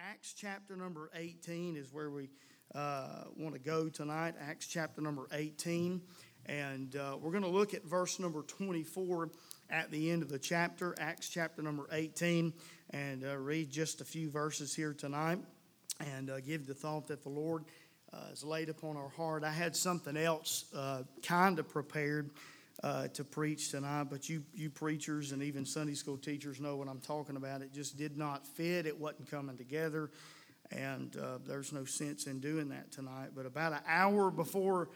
Acts chapter number 18 is where we want to go tonight. Acts chapter number 18. And we're going to look at verse number 24 at the end of the chapter, Acts chapter number 18, and read just a few verses here tonight and give the thought that the Lord has laid upon our heart. I had something else kind of prepared to preach tonight, but you preachers and even Sunday school teachers know what I'm talking about. It just did not fit. It wasn't coming together, and there's no sense in doing that tonight. But about an hour before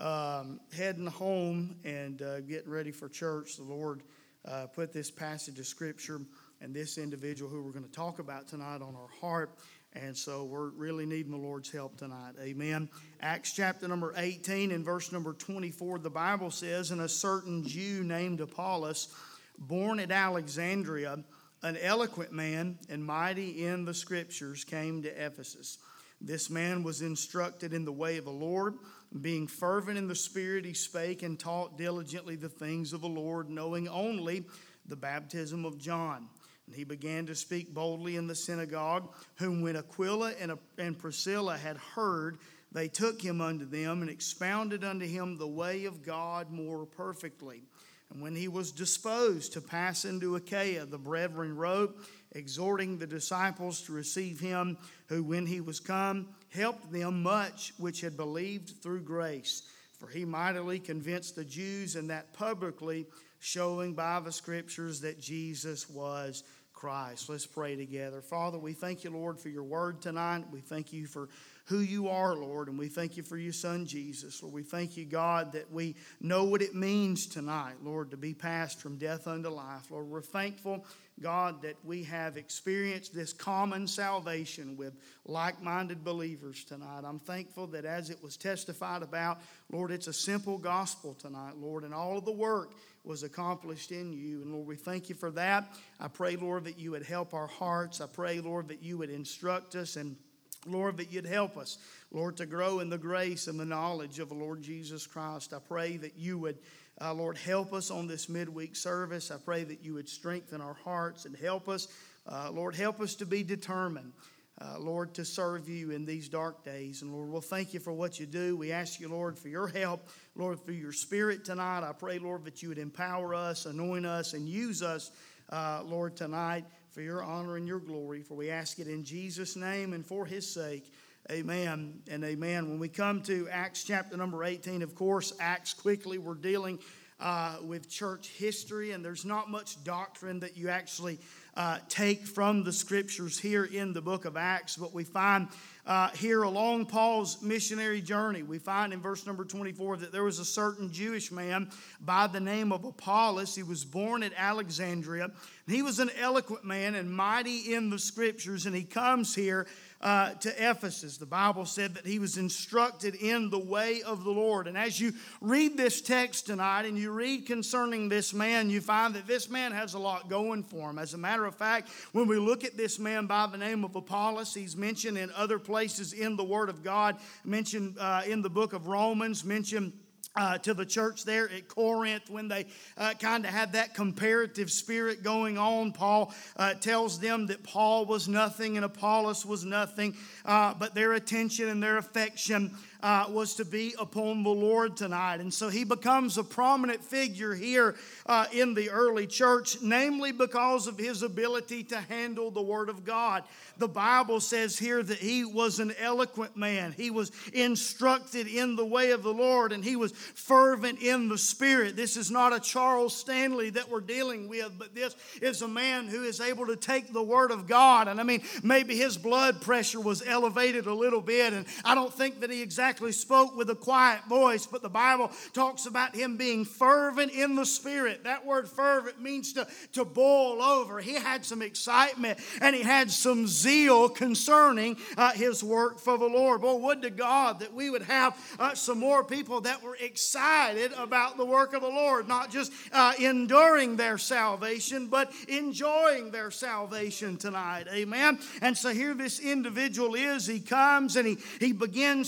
heading home and getting ready for church, the Lord put this passage of Scripture and this individual who we're going to talk about tonight on our heart. And so we're really needing the Lord's help tonight. Amen. Acts chapter number 18 and verse number 24, the Bible says, "And a certain Jew named Apollos, born at Alexandria, an eloquent man and mighty in the Scriptures, came to Ephesus. This man was instructed in the way of the Lord. Being fervent in the Spirit, he spake and taught diligently the things of the Lord, knowing only the baptism of John. And he began to speak boldly in the synagogue, whom when Aquila and Priscilla had heard, they took him unto them and expounded unto him the way of God more perfectly. And when he was disposed to pass into Achaia, the brethren wrote, exhorting the disciples to receive him, who when he was come, helped them much which had believed through grace. For he mightily convinced the Jews, and that publicly, showing by the Scriptures that Jesus was Christ." Let's pray together. Father, we thank you, Lord, for your word tonight. We thank you for who you are, Lord, and we thank you for your Son, Jesus. Lord, we thank you, God, that we know what it means tonight, Lord, to be passed from death unto life. Lord, we're thankful, God, that we have experienced this common salvation with like-minded believers tonight. I'm thankful that as it was testified about, Lord, it's a simple gospel tonight, Lord, and all of the work was accomplished in you. And Lord, we thank you for that. I pray, Lord, that you would help our hearts. I pray, Lord, that you would instruct us, and Lord, that you'd help us, Lord, to grow in the grace and the knowledge of the Lord Jesus Christ. I pray that you would, Lord, help us on this midweek service. I pray that you would strengthen our hearts and help us. Lord, help us to be determined, Lord, to serve you in these dark days. And Lord, we'll thank you for what you do. We ask you, Lord, for your help, Lord, through your Spirit tonight. I pray, Lord, that you would empower us, anoint us, and use us, Lord, tonight for your honor and your glory. For we ask it in Jesus' name and for his sake. Amen and amen. When we come to Acts chapter number 18, of course, Acts quickly, we're dealing with church history, and there's not much doctrine that you actually take from the Scriptures here in the book of Acts. But we find here along Paul's missionary journey, we find in verse number 24 that there was a certain Jewish man by the name of Apollos. He was born at Alexandria. He was an eloquent man and mighty in the Scriptures, and he comes here to Ephesus. The Bible said that he was instructed in the way of the Lord. And as you read this text tonight and you read concerning this man, you find that this man has a lot going for him. As a matter of fact, when we look at this man by the name of Apollos, he's mentioned in other places in the Word of God, mentioned in the book of Romans, mentioned to the church there at Corinth when they kind of had that comparative spirit going on. Paul tells them that Paul was nothing and Apollos was nothing, but their attention and their affection was to be upon the Lord tonight. And so he becomes a prominent figure here in the early church, namely because of his ability to handle the Word of God. The Bible says here that he was an eloquent man. He was instructed in the way of the Lord, and he was fervent in the Spirit. This is not a Charles Stanley that we're dealing with, but this is a man who is able to take the Word of God. And I mean, maybe his blood pressure was elevated a little bit, and I don't think that he exactly spoke with a quiet voice, but the Bible talks about him being fervent in the Spirit. That word fervent means to boil over. He had some excitement and he had some zeal concerning his work for the Lord. Boy, would to God that we would have some more people that were excited about the work of the Lord, not just enduring their salvation, but enjoying their salvation tonight. Amen. And so here this individual is. He comes and he begins to preach.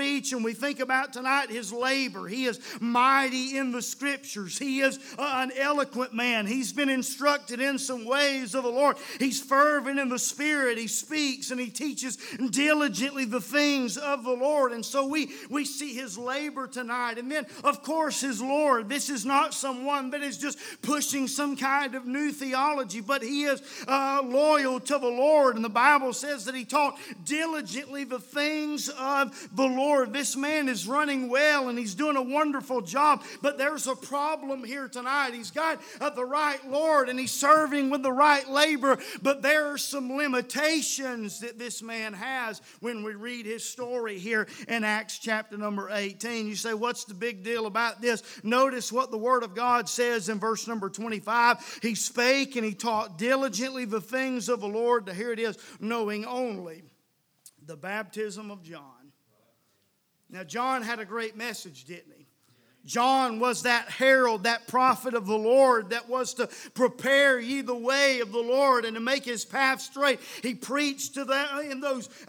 preach and we think about tonight his labor. He is mighty in the Scriptures. He is an eloquent man. He's been instructed in some ways of the Lord. He's fervent in the Spirit. He speaks and he teaches diligently the things of the Lord. And so we see his labor tonight. And then, of course, his Lord. This is not someone that is just pushing some kind of new theology, but he is loyal to the Lord. And the Bible says that he taught diligently the things of the Lord. This man is running well and he's doing a wonderful job, but there's a problem here tonight. He's got the right Lord and he's serving with the right labor, but there are some limitations that this man has when we read his story here in Acts chapter number 18. You say, what's the big deal about this? Notice what the Word of God says in verse number 25. He spake and he taught diligently the things of the Lord. Here it is, knowing only the baptism of John. Now, John had a great message, didn't he? John was that herald, that prophet of the Lord that was to prepare ye the way of the Lord and to make his path straight. He preached to that in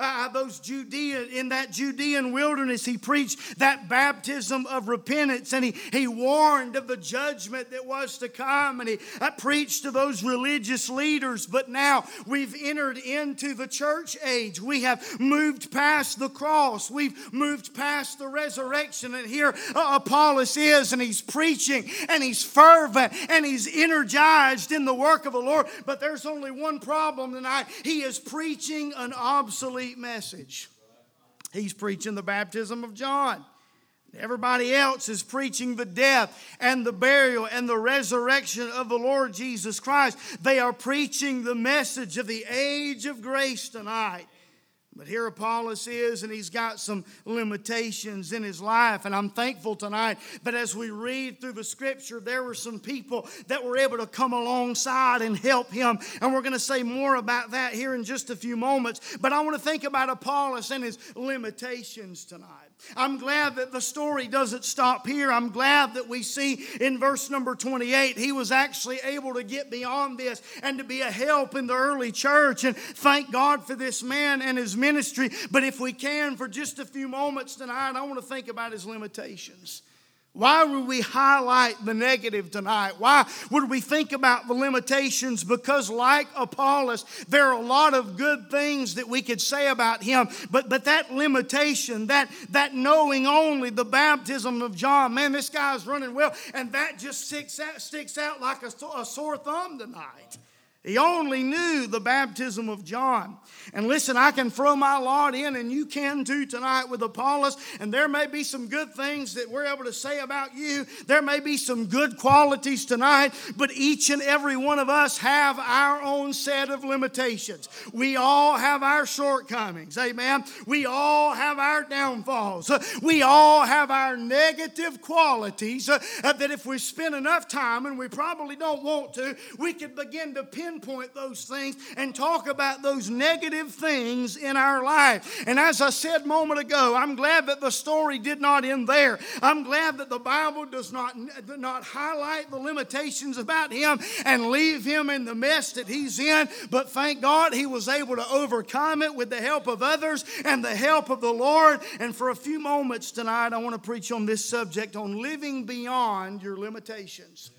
that Judean wilderness. He preached that baptism of repentance, and he warned of the judgment that was to come, and he preached to those religious leaders. But now we've entered into the church age. We have moved past the cross. We've moved past the resurrection, and here Apollos is, and he's preaching and he's fervent and he's energized in the work of the Lord. But there's only one problem tonight. He is preaching an obsolete message. He's preaching the baptism of John. Everybody else is preaching the death and the burial and the resurrection of the Lord Jesus Christ. They are preaching the message of the age of grace tonight. But here Apollos is, and he's got some limitations in his life. And I'm thankful tonight that as we read through the Scripture, there were some people that were able to come alongside and help him. And we're going to say more about that here in just a few moments. But I want to think about Apollos and his limitations tonight. I'm glad that the story doesn't stop here. I'm glad that we see in verse number 28, he was actually able to get beyond this and to be a help in the early church. And thank God for this man and his ministry. But if we can, for just a few moments tonight, I want to think about his limitations. Why would we highlight the negative tonight? Why would we think about the limitations? Because like Apollos, there are a lot of good things that we could say about him. But that limitation, that knowing only the baptism of John, man, this guy's running well. And that just sticks out like a sore thumb tonight. He only knew the baptism of John. And listen, I can throw my lot in, and you can too tonight with Apollos. And there may be some good things that we're able to say about you. There may be some good qualities tonight. But each and every one of us have our own set of limitations. We all have our shortcomings. Amen. We all have our downfalls. We all have our negative qualities that if we spend enough time, and we probably don't want to, we could begin to pinpoint those things and talk about those negative things in our life. And as I said a moment ago, I'm glad that the story did not end there. I'm glad that the Bible does not highlight the limitations about him and leave him in the mess that he's in. But thank God he was able to overcome it with the help of others and the help of the Lord. And for a few moments tonight, I want to preach on this subject, on living beyond your limitations.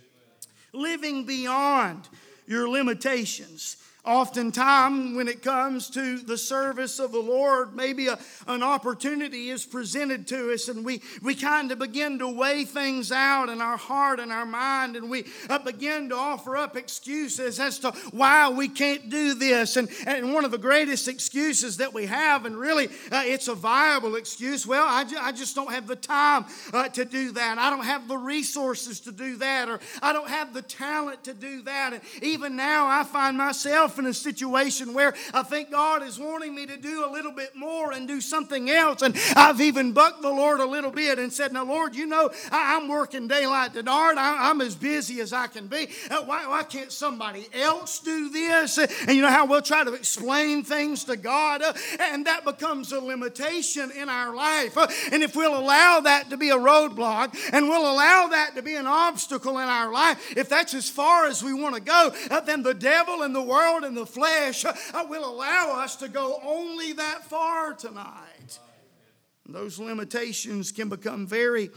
Living beyond your limitations. Oftentimes, when it comes to the service of the Lord, maybe an opportunity is presented to us, and we kind of begin to weigh things out in our heart and our mind, and we begin to offer up excuses as to why we can't do this. And one of the greatest excuses that we have, and really it's a viable excuse, well, I just don't have the time to do that. I don't have the resources to do that, or I don't have the talent to do that. And even now, I find myself in a situation where I think God is wanting me to do a little bit more and do something else. And I've even bucked the Lord a little bit and said, now, Lord, you know, I'm working daylight to dark. I'm as busy as I can be. Why can't somebody else do this? And you know how we'll try to explain things to God, and that becomes a limitation in our life. And if we'll allow that to be a roadblock, and we'll allow that to be an obstacle in our life, if that's as far as we want to go, then the devil and the world and the flesh will allow us to go only that far tonight. Those limitations can become very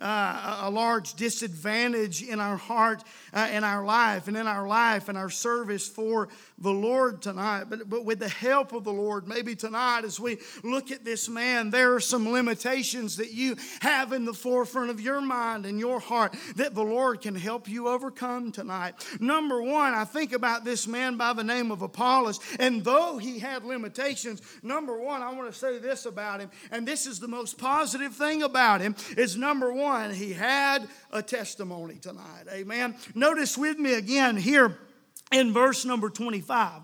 a large disadvantage in our heart, in our life, and our service for the Lord tonight. But with the help of the Lord, maybe tonight as we look at this man, there are some limitations that you have in the forefront of your mind and your heart that the Lord can help you overcome tonight. Number one, I think about this man by the name of Apollos, and though he had limitations, number one, I want to say this about him, and this is the most positive thing about him, is number one, he had a testimony tonight. Amen. Notice with me again here in verse number 25.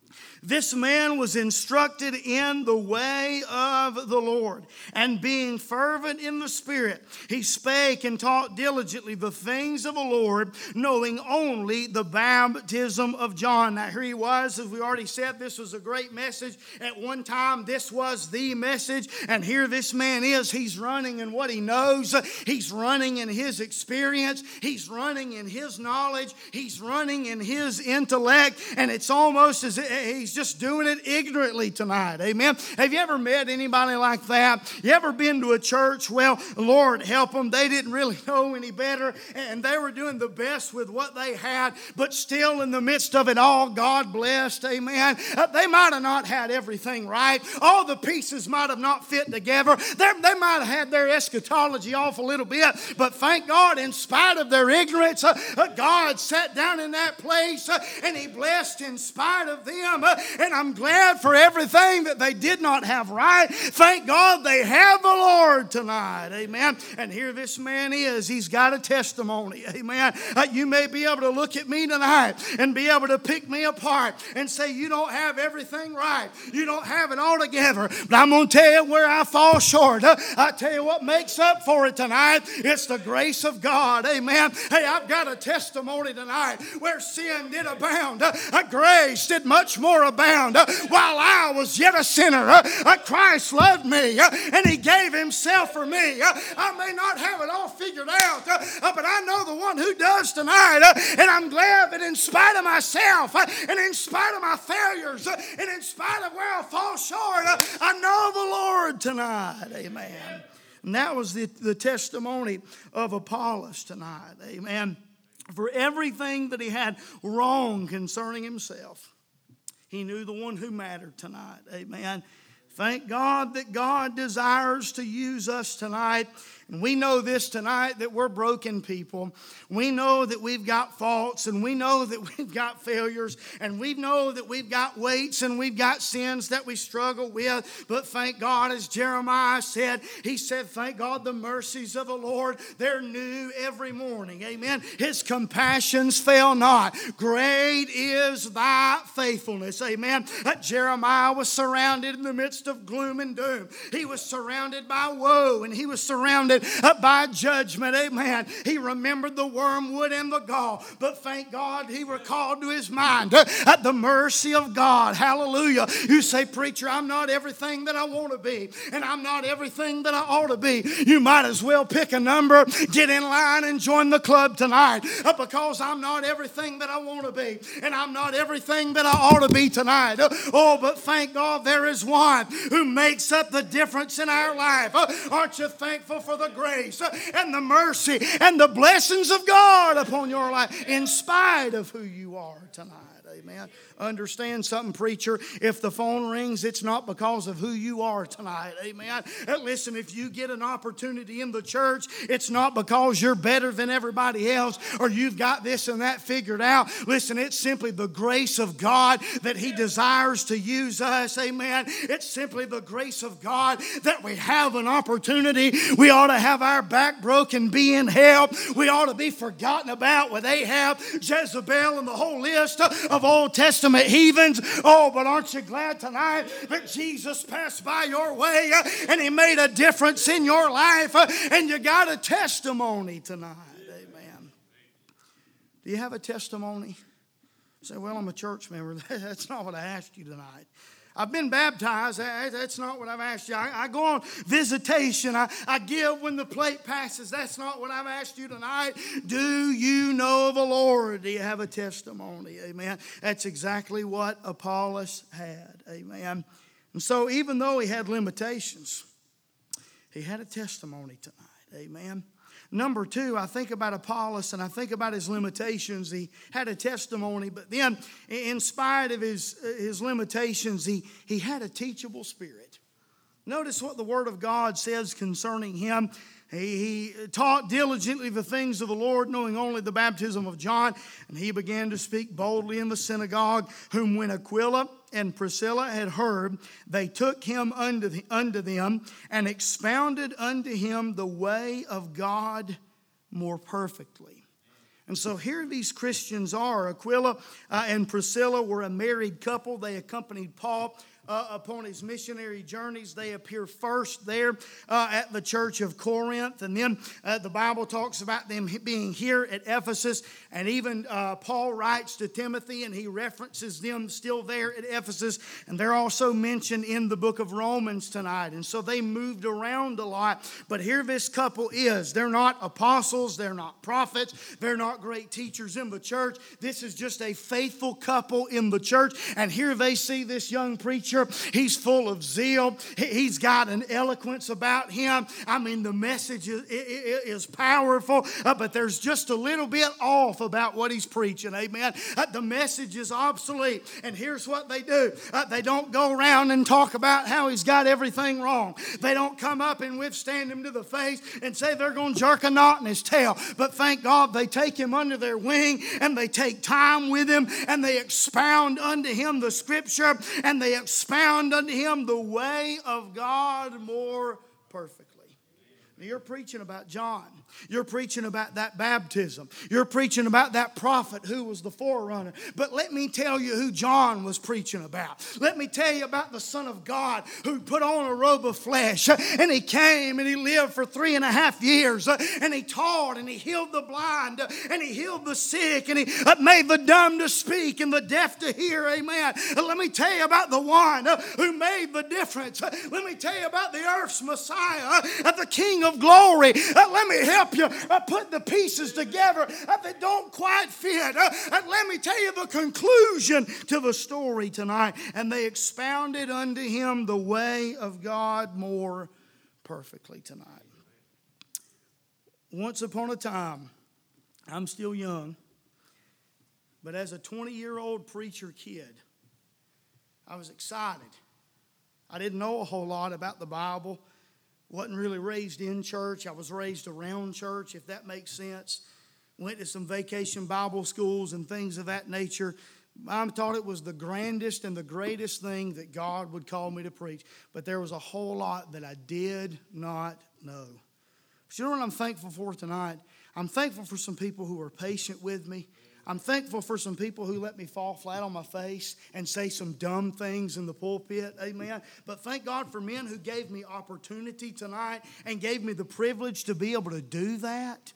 This man was instructed in the way of the Lord, and being fervent in the Spirit, he spake and taught diligently the things of the Lord, knowing only the baptism of John. Now here he was, as we already said, this was a great message. At one time, this was the message, and here this man is. He's running in what he knows. He's running in his experience. He's running in his knowledge. He's running in his intellect, and it's almost as if he's just doing it ignorantly tonight. Amen. Have you ever met anybody like that? You ever been to a church? Well, Lord help them. They didn't really know any better, and they were doing the best with what they had, but still in the midst of it all, God blessed. Amen. They might have not had everything right. All the pieces might have not fit together. They might have had their eschatology off a little bit, but thank God, in spite of their ignorance, God sat down in that place and He blessed in spite of them. And I'm glad for everything that they did not have right. Thank God they have the Lord tonight. Amen. And here this man is. He's got a testimony. Amen. You may be able to look at me tonight and be able to pick me apart and say, you don't have everything right. You don't have it all together. But I'm going to tell you where I fall short. I tell you what makes up for it tonight. It's the grace of God. Amen. Hey, I've got a testimony tonight where sin did abound. Grace did much more abound. While I was yet a sinner, Christ loved me and He gave Himself for me. I may not have it all figured out, but I know the one who does tonight. And I'm glad that in spite of myself and in spite of my failures and in spite of where I fall short, I know the Lord tonight. Amen. And that was the testimony of Apollos tonight. Amen. For everything that he had wrong concerning himself, he knew the one who mattered tonight. Amen. Thank God that God desires to use us tonight. And we know this tonight, that we're broken people. We know that we've got faults, and we know that we've got failures, and we know that we've got weights and we've got sins that we struggle with. But thank God, as Jeremiah said, he said, thank God the mercies of the Lord, they're new every morning. Amen. His compassions fail not. Great is thy faithfulness. Amen. Jeremiah was surrounded in the midst of gloom and doom. He was surrounded by woe, and he was surrounded by judgment. Amen. He remembered the wormwood and the gall, but thank God he recalled to his mind at the mercy of God. Hallelujah. You say, preacher, I'm not everything that I want to be, and I'm not everything that I ought to be. You might as well pick a number, get in line, and join the club tonight, because I'm not everything that I want to be, and I'm not everything that I ought to be tonight. Oh, but thank God there is one who makes up the difference in our life. Aren't you thankful for the grace and the mercy and the blessings of God upon your life in spite of who you are tonight? Amen. Understand something, preacher. If the phone rings, it's not because of who you are tonight. Amen. Listen, if you get an opportunity in the church, it's not because you're better than everybody else or you've got this and that figured out. Listen, it's simply the grace of God that He desires to use us. Amen. It's simply the grace of God that we have an opportunity. We ought to have our back broken, be in help. We ought to be forgotten about with Ahab, Jezebel, and the whole list of Old Testament heathens. Oh, but aren't you glad tonight that Jesus passed by your way and He made a difference in your life, and you got a testimony tonight. Amen. Do you have a testimony? You say, well, I'm a church member. That's not what I asked you tonight. I've been baptized. That's not what I've asked you. I go on visitation. I give when the plate passes. That's not what I've asked you tonight. Do you know the Lord? Do you have a testimony? Amen. That's exactly what Apollos had. Amen. And so even though he had limitations, He had a testimony tonight. Amen. Number two, I think about Apollos and I think about his limitations. He had a testimony, but then in spite of his limitations, he had a teachable spirit. Notice what the Word of God says concerning him. He taught diligently the things of the Lord, knowing only the baptism of John. And he began to speak boldly in the synagogue, whom when Aquila and Priscilla had heard, they took him unto them and expounded unto him the way of God more perfectly. And so here these Christians are. Aquila and Priscilla were a married couple. They accompanied Paul upon his missionary journeys. They appear first there at the church of Corinth. And then the Bible talks about them being here at Ephesus. And even Paul writes to Timothy and he references them still there at Ephesus. And they're also mentioned in the book of Romans tonight. And so they moved around a lot. But here this couple is. They're not apostles. They're not prophets. They're not great teachers in the church. This is just a faithful couple in the church. And here they see this young preacher. He's full of zeal. He's got an eloquence about him. I mean, the message is powerful, but there's just a little bit off about what he's preaching. Amen. The message is obsolete. And here's what they do. They don't go around and talk about how he's got everything wrong. They don't come up and withstand him to the face and say they're going to jerk a knot in his tail. But thank God they take him under their wing and they take time with him and they expound unto him the scripture and they expound unto him the way of God more perfectly. Now, you're preaching about John. You're preaching about that baptism. You're preaching about that prophet who was the forerunner. But let me tell you who John was preaching about. Let me tell you about the Son of God who put on a robe of flesh. And he came and he lived for 3.5 years. And he taught and he healed the blind. And he healed the sick. And he made the dumb to speak and the deaf to hear. Amen. Let me tell you about the one who made the difference. Let me tell you about the earth's Messiah, the King of glory. Let me help you put the pieces together that don't quite fit. And let me tell you the conclusion to the story tonight. And they expounded unto him the way of God more perfectly tonight. Once upon a time, I'm still young, but as a 20-year-old preacher kid, I was excited. I didn't know a whole lot about the Bible. Wasn't really raised in church. I was raised around church, if that makes sense. Went to some vacation Bible schools and things of that nature. I thought it was the grandest and the greatest thing that God would call me to preach. But there was a whole lot that I did not know. But you know what I'm thankful for tonight? I'm thankful for some people who are patient with me. I'm thankful for some people who let me fall flat on my face and say some dumb things in the pulpit. Amen. But thank God for men who gave me opportunity tonight and gave me the privilege to be able to do that.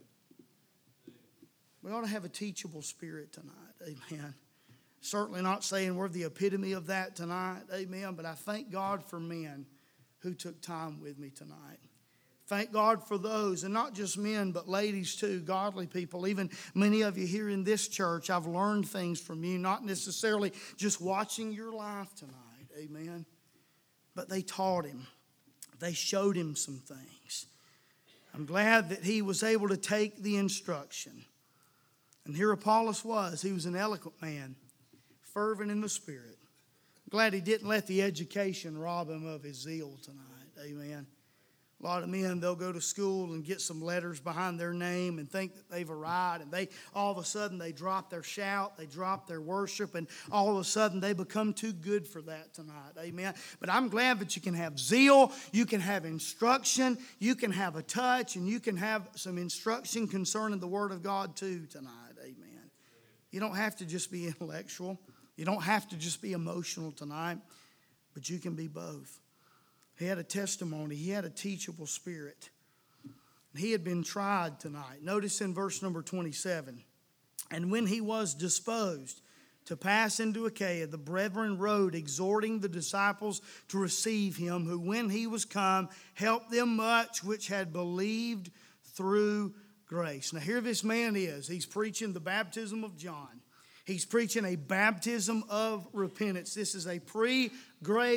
We ought to have a teachable spirit tonight. Amen. Certainly not saying we're the epitome of that tonight. Amen. But I thank God for men who took time with me tonight. Thank God for those, and not just men, but ladies too, godly people. Even many of you here in this church, I've learned things from you, not necessarily just watching your life tonight. Amen. But they taught him. They showed him some things. I'm glad that he was able to take the instruction. And here Apollos was. He was an eloquent man, fervent in the spirit. I'm glad he didn't let the education rob him of his zeal tonight. Amen. A lot of men, they'll go to school and get some letters behind their name and think that they've arrived. And all of a sudden, they drop their shout, they drop their worship, and all of a sudden, they become too good for that tonight. Amen. But I'm glad that you can have zeal, you can have instruction, you can have a touch, and you can have some instruction concerning the Word of God too tonight. Amen. You don't have to just be intellectual. You don't have to just be emotional tonight, but you can be both. He had a testimony. He had a teachable spirit. He had been tried tonight. Notice in verse number 27. And when he was disposed to pass into Achaia, the brethren wrote, exhorting the disciples to receive him, who when he was come, helped them much which had believed through grace. Now here this man is. He's preaching the baptism of John. He's preaching a baptism of repentance. This is a pre-grace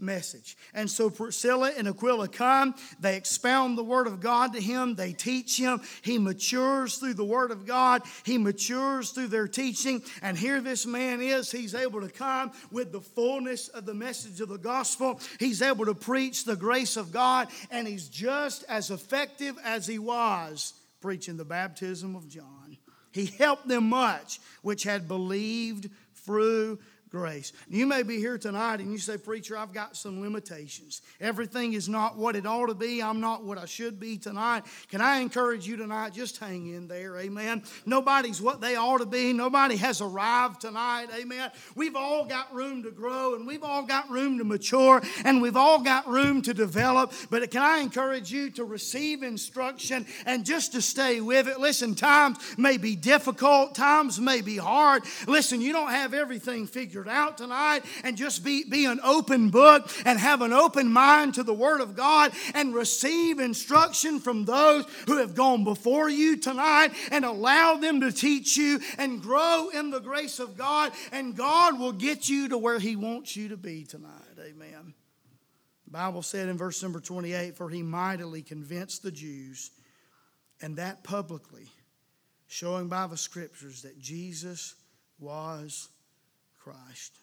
message. And so Priscilla and Aquila come. They expound the Word of God to him. They teach him. He matures through the Word of God. He matures through their teaching. And here this man is. He's able to come with the fullness of the message of the gospel. He's able to preach the grace of God. And he's just as effective as he was preaching the baptism of John. He helped them much which had believed through grace. You may be here tonight and you say, preacher, I've got some limitations. Everything is not what it ought to be. I'm not what I should be tonight. Can I encourage you tonight? Just hang in there. Amen. Nobody's what they ought to be. Nobody has arrived tonight. Amen. We've all got room to grow and we've all got room to mature and we've all got room to develop. But can I encourage you to receive instruction and just to stay with it? Listen, times may be difficult. Times may be hard. Listen, you don't have everything figured out tonight, and just be an open book and have an open mind to the Word of God and receive instruction from those who have gone before you tonight and allow them to teach you and grow in the grace of God, and God will get you to where He wants you to be tonight. Amen. The Bible said in verse number 28, for He mightily convinced the Jews, and that publicly, showing by the Scriptures that Jesus was Christ.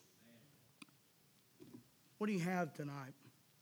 What do you have tonight?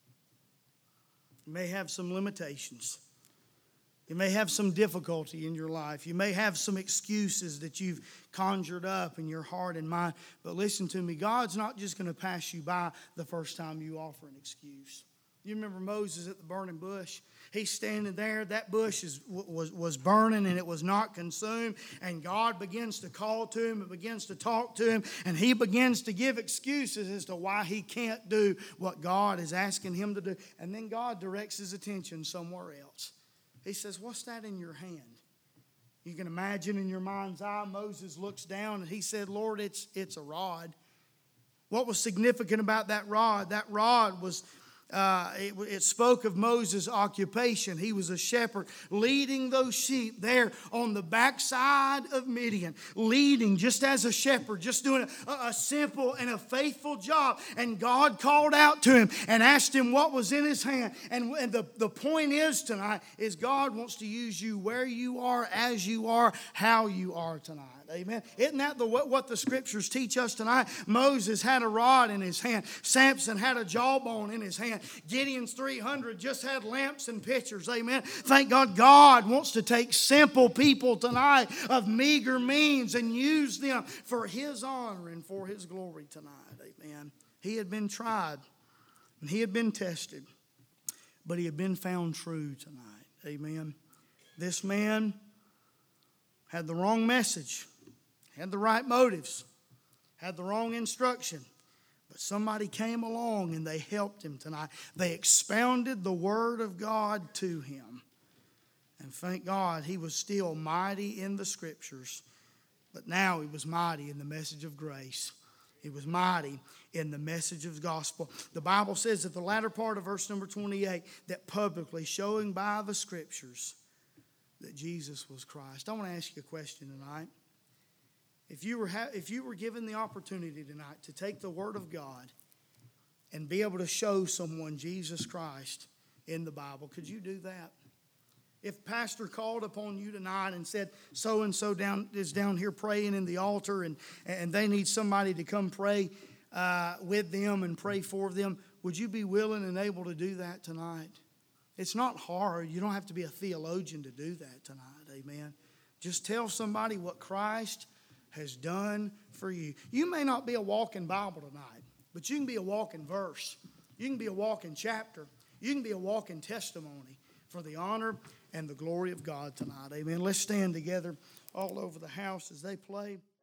You may have some limitations. You may have some difficulty in your life. You may have some excuses that you've conjured up in your heart and mind. But listen to me, God's not just going to pass you by the first time you offer an excuse. You remember Moses at the burning bush? He's standing there. That bush was burning and it was not consumed. And God begins to call to him and begins to talk to him. And he begins to give excuses as to why he can't do what God is asking him to do. And then God directs his attention somewhere else. He says, what's that in your hand? You can imagine in your mind's eye, Moses looks down and he said, Lord, it's a rod. What was significant about that rod? That rod was... It spoke of Moses' occupation. He was a shepherd leading those sheep there on the backside of Midian, leading just as a shepherd, just doing a simple and a faithful job. And God called out to him and asked him what was in his hand. And the point is tonight is God wants to use you where you are, as you are, how you are tonight. Amen. Isn't that what the Scriptures teach us tonight? Moses had a rod in his hand. Samson had a jawbone in his hand. Gideon's 300 just had lamps and pitchers. Amen. Thank God, God wants to take simple people tonight of meager means and use them for His honor and for His glory tonight. Amen. He had been tried and he had been tested, but he had been found true tonight. Amen. This man had the wrong message. Had the right motives, had the wrong instruction. But somebody came along and they helped him tonight. They expounded the Word of God to him. And thank God he was still mighty in the Scriptures. But now he was mighty in the message of grace. He was mighty in the message of the gospel. The Bible says at the latter part of verse number 28 that publicly showing by the Scriptures that Jesus was Christ. I want to ask you a question tonight. If you were given the opportunity tonight to take the Word of God and be able to show someone Jesus Christ in the Bible, could you do that? If pastor called upon you tonight and said, so-and-so is down here praying in the altar and they need somebody to come pray with them and pray for them, would you be willing and able to do that tonight? It's not hard. You don't have to be a theologian to do that tonight. Amen. Just tell somebody what Christ has done for you. You may not be a walking Bible tonight, but you can be a walking verse. You can be a walking chapter. You can be a walking testimony for the honor and the glory of God tonight. Amen. Let's stand together all over the house as they play.